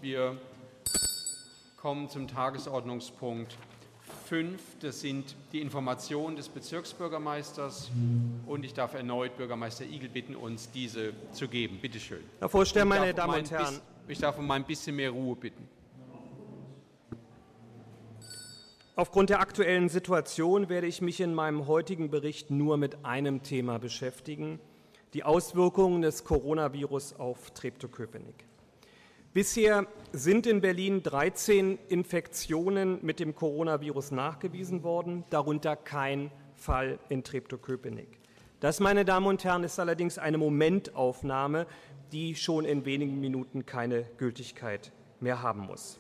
Wir kommen zum Tagesordnungspunkt 5. Das sind die Informationen des Bezirksbürgermeisters. Und ich darf erneut Bürgermeister Igel bitten, uns diese zu geben. Bitte schön. Herr Vorsteher, meine Damen und Herren. Ich darf um ein bisschen mehr Ruhe bitten. Aufgrund der aktuellen Situation werde ich mich in meinem heutigen Bericht nur mit einem Thema beschäftigen: die Auswirkungen des Coronavirus auf Treptow-Köpenick. Bisher sind in Berlin 13 Infektionen mit dem Coronavirus nachgewiesen worden, darunter kein Fall in Treptow-Köpenick. Das, meine Damen und Herren, ist allerdings eine Momentaufnahme, die schon in wenigen Minuten keine Gültigkeit mehr haben muss.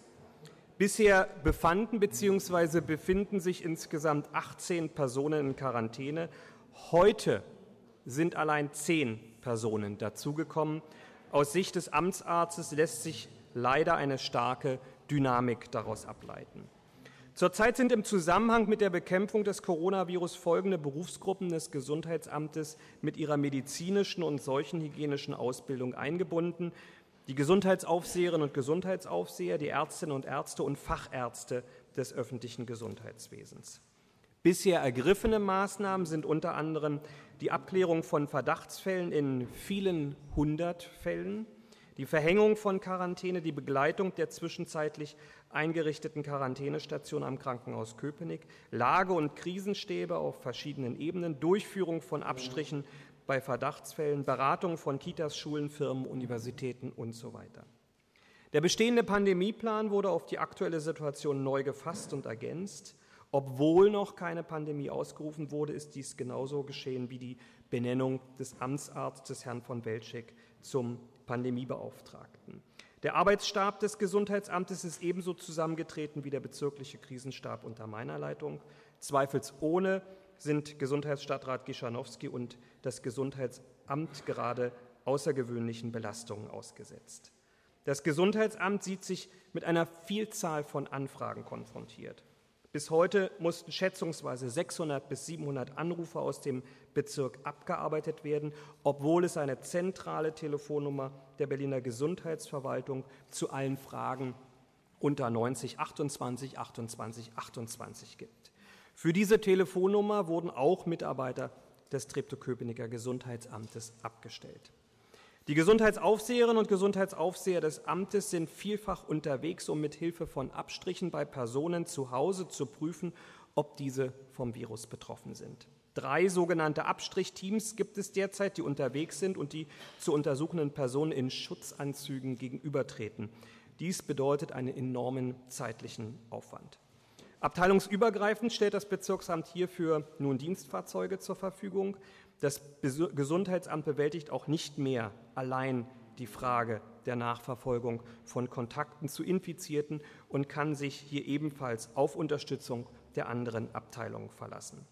Bisher befanden bzw. befinden sich insgesamt 18 Personen in Quarantäne. Heute sind allein 10 Personen dazugekommen. Aus Sicht des Amtsarztes lässt sich leider eine starke Dynamik daraus ableiten. Zurzeit sind im Zusammenhang mit der Bekämpfung des Coronavirus folgende Berufsgruppen des Gesundheitsamtes mit ihrer medizinischen und seuchenhygienischen Ausbildung eingebunden: die Gesundheitsaufseherinnen und Gesundheitsaufseher, die Ärztinnen und Ärzte und Fachärzte des öffentlichen Gesundheitswesens. Bisher ergriffene Maßnahmen sind unter anderem die Abklärung von Verdachtsfällen in vielen 100 Fällen, die Verhängung von Quarantäne, die Begleitung der zwischenzeitlich eingerichteten Quarantänestation am Krankenhaus Köpenick, Lage- und Krisenstäbe auf verschiedenen Ebenen, Durchführung von Abstrichen bei Verdachtsfällen, Beratung von Kitas, Schulen, Firmen, Universitäten und so weiter. Der bestehende Pandemieplan wurde auf die aktuelle Situation neu gefasst und ergänzt. Obwohl noch keine Pandemie ausgerufen wurde, ist dies genauso geschehen wie die Benennung des Amtsarztes Herrn von Welschek zum Pandemiebeauftragten. Der Arbeitsstab des Gesundheitsamtes ist ebenso zusammengetreten wie der bezirkliche Krisenstab unter meiner Leitung. Zweifelsohne sind Gesundheitsstadtrat Gischanowski und das Gesundheitsamt gerade außergewöhnlichen Belastungen ausgesetzt. Das Gesundheitsamt sieht sich mit einer Vielzahl von Anfragen konfrontiert. Bis heute mussten schätzungsweise 600 bis 700 Anrufe aus dem Bezirk abgearbeitet werden, obwohl es eine zentrale Telefonnummer der Berliner Gesundheitsverwaltung zu allen Fragen unter 90 28 28 28 gibt. Für diese Telefonnummer wurden auch Mitarbeiter des Treptow-Köpenicker Gesundheitsamtes abgestellt. Die Gesundheitsaufseherinnen und Gesundheitsaufseher des Amtes sind vielfach unterwegs, um mit Hilfe von Abstrichen bei Personen zu Hause zu prüfen, ob diese vom Virus betroffen sind. 3 sogenannte Abstrichteams gibt es derzeit, die unterwegs sind und die zu untersuchenden Personen in Schutzanzügen gegenübertreten. Dies bedeutet einen enormen zeitlichen Aufwand. Abteilungsübergreifend stellt das Bezirksamt hierfür nun Dienstfahrzeuge zur Verfügung. Das Gesundheitsamt bewältigt auch nicht mehr allein die Frage der Nachverfolgung von Kontakten zu Infizierten und kann sich hier ebenfalls auf Unterstützung der anderen Abteilungen verlassen.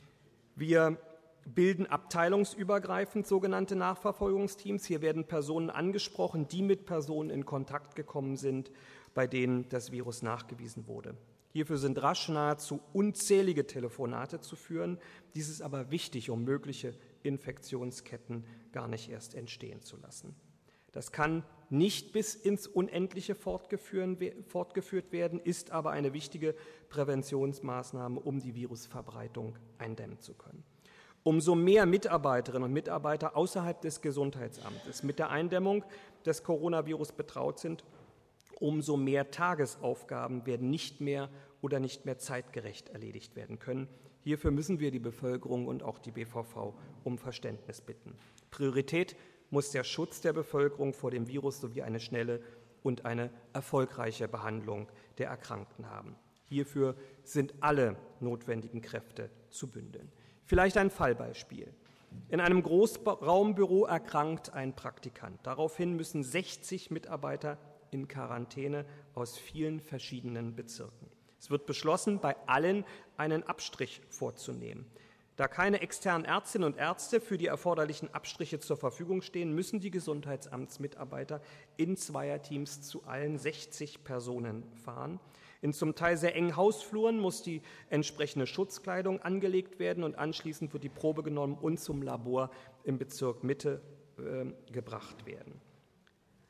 Wir bilden abteilungsübergreifend sogenannte Nachverfolgungsteams. Hier werden Personen angesprochen, die mit Personen in Kontakt gekommen sind, bei denen das Virus nachgewiesen wurde. Hierfür sind rasch nahezu unzählige Telefonate zu führen. Dies ist aber wichtig, um mögliche Infektionsketten gar nicht erst entstehen zu lassen. Das kann nicht bis ins Unendliche fortgeführt werden, ist aber eine wichtige Präventionsmaßnahme, um die Virusverbreitung eindämmen zu können. Umso mehr Mitarbeiterinnen und Mitarbeiter außerhalb des Gesundheitsamtes mit der Eindämmung des Coronavirus betraut sind, umso mehr Tagesaufgaben werden nicht mehr oder nicht mehr zeitgerecht erledigt werden können. Hierfür müssen wir die Bevölkerung und auch die BVV um Verständnis bitten. Priorität muss der Schutz der Bevölkerung vor dem Virus sowie eine schnelle und eine erfolgreiche Behandlung der Erkrankten haben. Hierfür sind alle notwendigen Kräfte zu bündeln. Vielleicht ein Fallbeispiel. In einem Großraumbüro erkrankt ein Praktikant. Daraufhin müssen 60 Mitarbeiter in Quarantäne aus vielen verschiedenen Bezirken. Es wird beschlossen, bei allen einen Abstrich vorzunehmen. Da keine externen Ärztinnen und Ärzte für die erforderlichen Abstriche zur Verfügung stehen, müssen die Gesundheitsamtsmitarbeiter in Zweierteams zu allen 60 Personen fahren. In zum Teil sehr engen Hausfluren muss die entsprechende Schutzkleidung angelegt werden und anschließend wird die Probe genommen und zum Labor im Bezirk Mitte gebracht werden.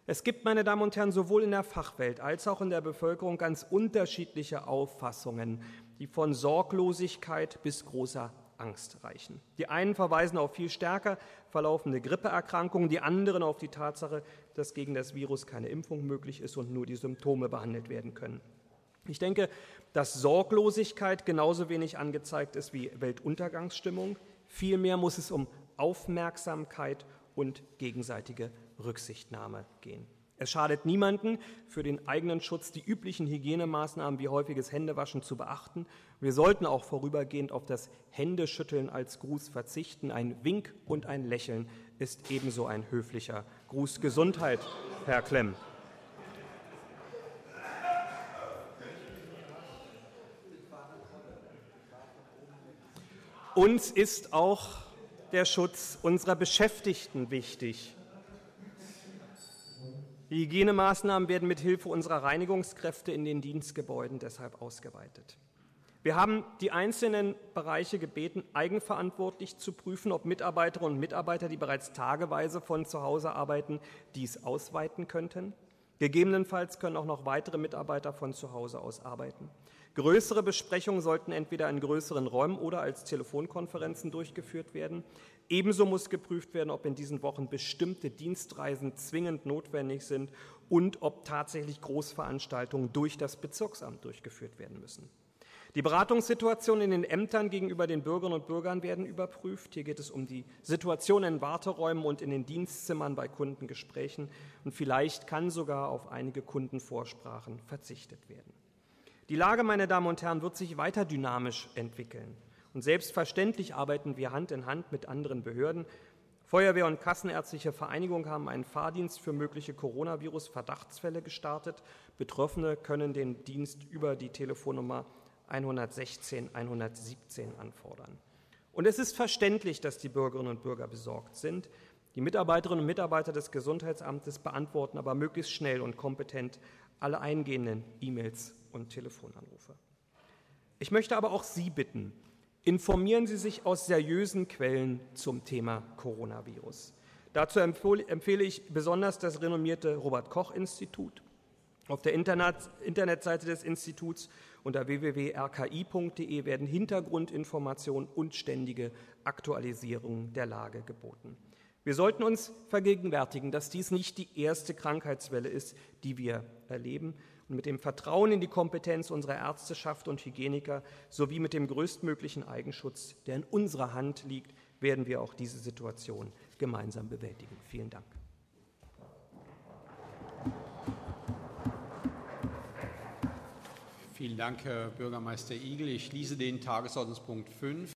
Es gibt, meine Damen und Herren, sowohl in der Fachwelt als auch in der Bevölkerung ganz unterschiedliche Auffassungen, die von Sorglosigkeit bis großer Angst reichen. Die einen verweisen auf viel stärker verlaufende Grippeerkrankungen, die anderen auf die Tatsache, dass gegen das Virus keine Impfung möglich ist und nur die Symptome behandelt werden können. Ich denke, dass Sorglosigkeit genauso wenig angezeigt ist wie Weltuntergangsstimmung. Vielmehr muss es um Aufmerksamkeit und gegenseitige Rücksichtnahme gehen. Es schadet niemanden, für den eigenen Schutz die üblichen Hygienemaßnahmen wie häufiges Händewaschen zu beachten. Wir sollten auch vorübergehend auf das Händeschütteln als Gruß verzichten. Ein Wink und ein Lächeln ist ebenso ein höflicher Gruß. Gesundheit, Herr Klemm. Uns ist auch der Schutz unserer Beschäftigten wichtig. Die Hygienemaßnahmen werden mit Hilfe unserer Reinigungskräfte in den Dienstgebäuden deshalb ausgeweitet. Wir haben die einzelnen Bereiche gebeten, eigenverantwortlich zu prüfen, ob Mitarbeiterinnen und Mitarbeiter, die bereits tageweise von zu Hause arbeiten, dies ausweiten könnten. Gegebenenfalls können auch noch weitere Mitarbeiter von zu Hause aus arbeiten. Größere Besprechungen sollten entweder in größeren Räumen oder als Telefonkonferenzen durchgeführt werden. Ebenso muss geprüft werden, ob in diesen Wochen bestimmte Dienstreisen zwingend notwendig sind und ob tatsächlich Großveranstaltungen durch das Bezirksamt durchgeführt werden müssen. Die Beratungssituation in den Ämtern gegenüber den Bürgerinnen und Bürgern werden überprüft. Hier geht es um die Situation in Warteräumen und in den Dienstzimmern bei Kundengesprächen. Und vielleicht kann sogar auf einige Kundenvorsprachen verzichtet werden. Die Lage, meine Damen und Herren, wird sich weiter dynamisch entwickeln. Und selbstverständlich arbeiten wir Hand in Hand mit anderen Behörden. Feuerwehr- und Kassenärztliche Vereinigung haben einen Fahrdienst für mögliche Coronavirus-Verdachtsfälle gestartet. Betroffene können den Dienst über die Telefonnummer 116 117 anfordern. Und es ist verständlich, dass die Bürgerinnen und Bürger besorgt sind. Die Mitarbeiterinnen und Mitarbeiter des Gesundheitsamtes beantworten aber möglichst schnell und kompetent alle eingehenden E-Mails und Telefonanrufe. Ich möchte aber auch Sie bitten, informieren Sie sich aus seriösen Quellen zum Thema Coronavirus. Dazu empfehle ich besonders das renommierte Robert-Koch-Institut. Auf der Internetseite des Instituts unter www.rki.de werden Hintergrundinformationen und ständige Aktualisierungen der Lage geboten. Wir sollten uns vergegenwärtigen, dass dies nicht die erste Krankheitswelle ist, die wir erleben. Und mit dem Vertrauen in die Kompetenz unserer Ärzteschaft und Hygieniker sowie mit dem größtmöglichen Eigenschutz, der in unserer Hand liegt, werden wir auch diese Situation gemeinsam bewältigen. Vielen Dank. Vielen Dank, Herr Bürgermeister Igel. Ich schließe den Tagesordnungspunkt 5.